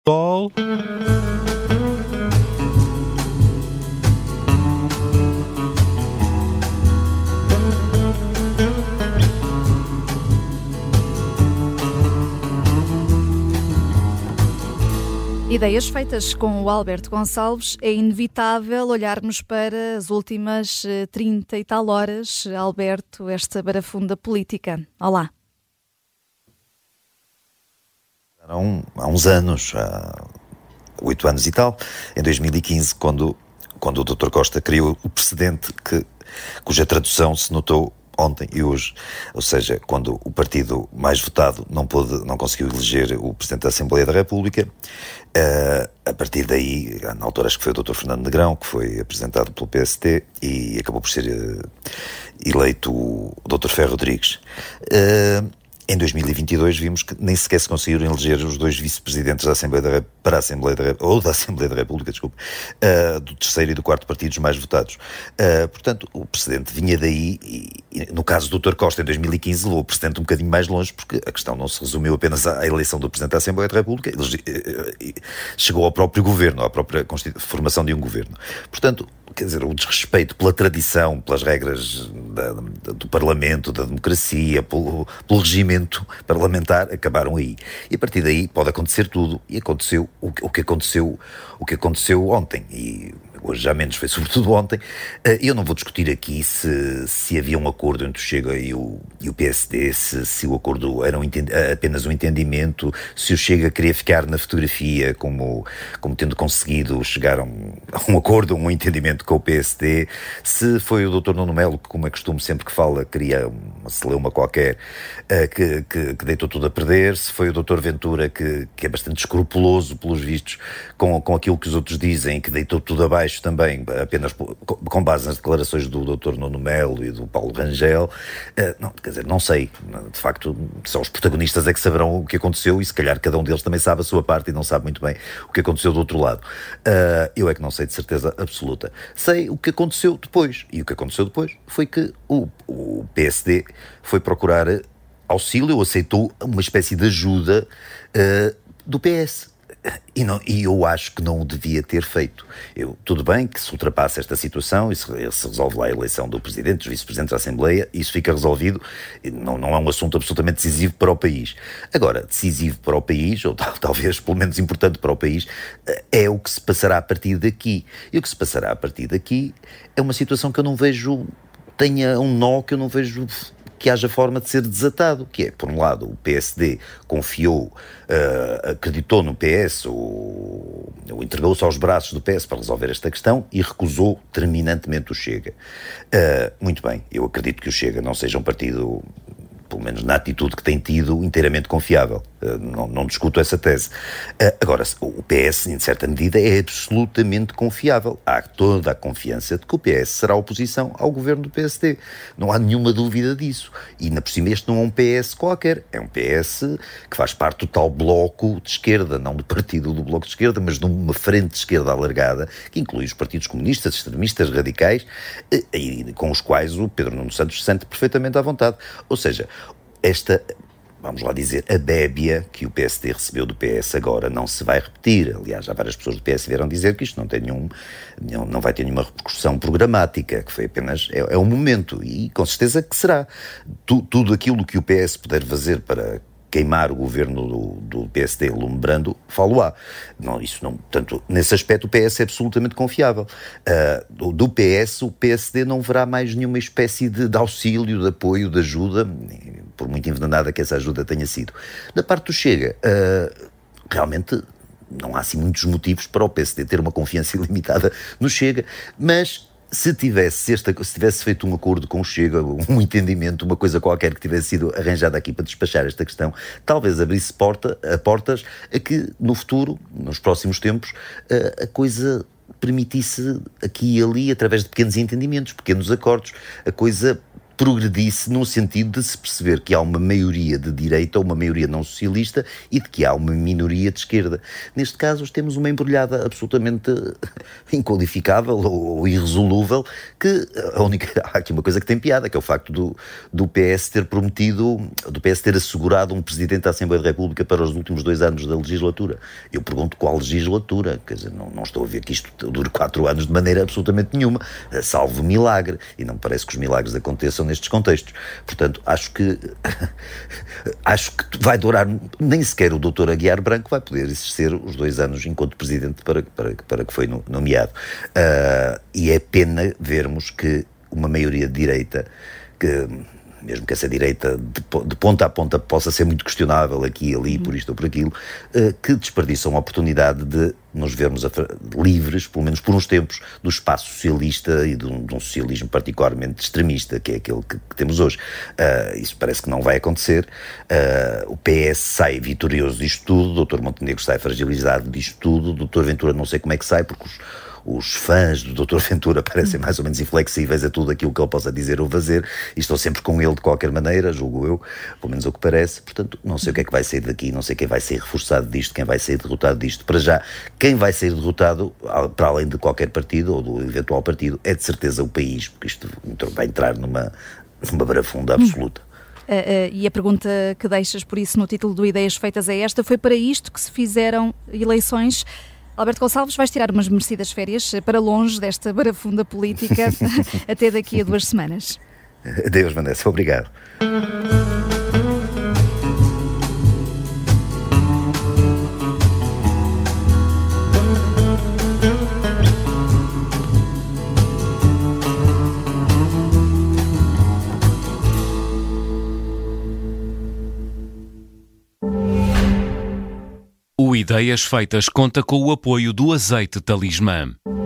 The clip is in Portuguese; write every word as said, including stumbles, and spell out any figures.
Sol. Ideias feitas com o Alberto Gonçalves. É inevitável olharmos para as últimas trinta e tal horas. Alberto, esta barafunda política. Olá. Há, um, há uns anos, há oito anos e tal, em dois mil e quinze, quando, quando o doutor Costa criou o precedente que, cuja tradução se notou ontem e hoje, ou seja, quando o partido mais votado não pôde, não conseguiu eleger o Presidente da Assembleia da República, uh, a partir daí, na altura acho que foi o doutor Fernando Negrão, que foi apresentado pelo P S D e acabou por ser uh, eleito o doutor Ferro Rodrigues. Uh, Em dois mil e vinte e dois vimos que nem sequer se conseguiram eleger os dois vice-presidentes da Assembleia da República, para a Assembleia da República, ou da Assembleia da República, desculpe, uh, do terceiro e do quarto partidos mais votados. Uh, portanto, o precedente vinha daí e, e no caso do doutor Costa, em dois mil e quinze, levou o precedente um bocadinho mais longe, porque a questão não se resumiu apenas à eleição do Presidente da Assembleia da República, ele chegou ao próprio governo, à própria formação de um governo. Portanto, quer dizer, o desrespeito pela tradição, pelas regras da, da, do Parlamento, da democracia, pelo, pelo regimento parlamentar, acabaram aí. E a partir daí pode acontecer tudo. E aconteceu o, o, que, aconteceu, o que aconteceu ontem. E hoje já menos, foi sobretudo ontem. Eu não vou discutir aqui se, se havia um acordo entre o Chega e o, e o P S D, se, se o acordo era um, apenas um entendimento, se o Chega queria ficar na fotografia como, como tendo conseguido chegar a um, a um acordo, um entendimento com o P S D, se foi o doutor Nuno Melo, que como é costume sempre que fala, queria uma celeuma qualquer, uh, que, que, que deitou tudo a perder, se foi o doutor Ventura, que, que é bastante escrupuloso, pelos vistos, com, com aquilo que os outros dizem, que deitou tudo abaixo também, apenas com base nas declarações do doutor Nuno Melo e do Paulo Rangel. Uh, não, quer dizer, não sei, de facto, só os protagonistas é que saberão o que aconteceu e se calhar cada um deles também sabe a sua parte e não sabe muito bem o que aconteceu do outro lado. Uh, eu é que não sei de certeza absoluta. Sei o que aconteceu depois, e o que aconteceu depois foi que o, o P S D foi procurar auxílio, aceitou uma espécie de ajuda uh, do P S. E, não, e eu acho que não o devia ter feito. Eu, tudo bem que se ultrapassa esta situação e se, se resolve lá a eleição do Presidente, dos Vice-Presidentes da Assembleia, isso fica resolvido, não, não é um assunto absolutamente decisivo para o país. Agora, decisivo para o país, ou tal, talvez pelo menos importante para o país, é o que se passará a partir daqui. E o que se passará a partir daqui é uma situação que eu não vejo, tenha um nó que eu não vejo que haja forma de ser desatado, que é, por um lado, o P S D confiou, uh, acreditou no P S, ou, ou entregou-se aos braços do P S para resolver esta questão e recusou terminantemente o Chega. Uh, muito bem, eu acredito que o Chega não seja um partido, pelo menos na atitude que tem tido, inteiramente confiável. Uh, não, não discuto essa tese. Uh, agora, o P S, em certa medida, é absolutamente confiável. Há toda a confiança de que o P S será oposição ao governo do P S D. Não há nenhuma dúvida disso. E, ainda por cima, este não é um P S qualquer. É um P S que faz parte do tal bloco de esquerda, não do partido do bloco de esquerda, mas de uma frente de esquerda alargada, que inclui os partidos comunistas, extremistas, radicais, e, e com os quais o Pedro Nuno Santos se sente perfeitamente à vontade. Ou seja, esta, vamos lá dizer, a bébia que o P S D recebeu do P S agora não se vai repetir. Aliás, já várias pessoas do P S vieram dizer que isto não tem nenhum, não, não vai ter nenhuma repercussão programática, que foi apenas, é, é um momento, e com certeza que será. Tu, tudo aquilo que o P S puder fazer para queimar o governo do, do P S D lumbrando, falo-á. Não, isso não, portanto, nesse aspecto o P S é absolutamente confiável. Uh, do, do P S, o P S D não verá mais nenhuma espécie de, de auxílio, de apoio, de ajuda, por muito envenenada que essa ajuda tenha sido. Da parte do Chega, uh, realmente não há assim muitos motivos para o P S D ter uma confiança ilimitada no Chega, mas se tivesse, esta, se tivesse feito um acordo com o Chega, um entendimento, uma coisa qualquer que tivesse sido arranjada aqui para despachar esta questão, talvez abrisse porta, a portas a que no futuro, nos próximos tempos, a, a coisa permitisse aqui e ali, através de pequenos entendimentos, pequenos acordos, a coisa progredisse no sentido de se perceber que há uma maioria de direita ou uma maioria não socialista e de que há uma minoria de esquerda. Neste caso temos uma embrulhada absolutamente inqualificável ou irresolúvel, que a única, há aqui uma coisa que tem piada, que é o facto do, do P S ter prometido, do P S ter assegurado um Presidente da Assembleia da República para os últimos dois anos da legislatura. Eu pergunto qual legislatura, quer dizer, não, não estou a ver que isto dure quatro anos de maneira absolutamente nenhuma, salvo milagre, e não me parece que os milagres aconteçam nestes contextos. Portanto, acho que acho que vai durar, nem sequer o doutor Aguiar Branco vai poder exercer os dois anos enquanto Presidente para, para, para que foi nomeado. Uh, e é pena vermos que uma maioria de direita, que mesmo que essa direita de, de ponta a ponta possa ser muito questionável aqui e ali, por isto ou por aquilo, uh, que desperdiçam a oportunidade de nos vermos a, livres, pelo menos por uns tempos, do espaço socialista e de um, de um socialismo particularmente extremista, que é aquele que, que temos hoje. Uh, isso parece que não vai acontecer. Uh, o P S sai vitorioso disto tudo, o doutor Montenegro sai fragilizado disto tudo, o doutor Ventura não sei como é que sai, porque os Os fãs do doutor Ventura parecem mais ou menos inflexíveis a tudo aquilo que ele possa dizer ou fazer e estão sempre com ele de qualquer maneira, julgo eu, pelo menos é o que parece. Portanto, não sei o que é que vai sair daqui, não sei quem vai ser reforçado disto, quem vai ser derrotado disto. Para já, quem vai ser derrotado, para além de qualquer partido ou do eventual partido, é de certeza o país, porque isto vai entrar numa, numa barafunda absoluta. Uh, uh, e a pergunta que deixas, por isso, no título do Ideias Feitas é esta: foi para isto que se fizeram eleições? Alberto Gonçalves, vais tirar umas merecidas férias para longe desta barafunda política até daqui a duas semanas. Adeus, Vanessa. Obrigado. O Ideias Feitas conta com o apoio do Azeite Talismã.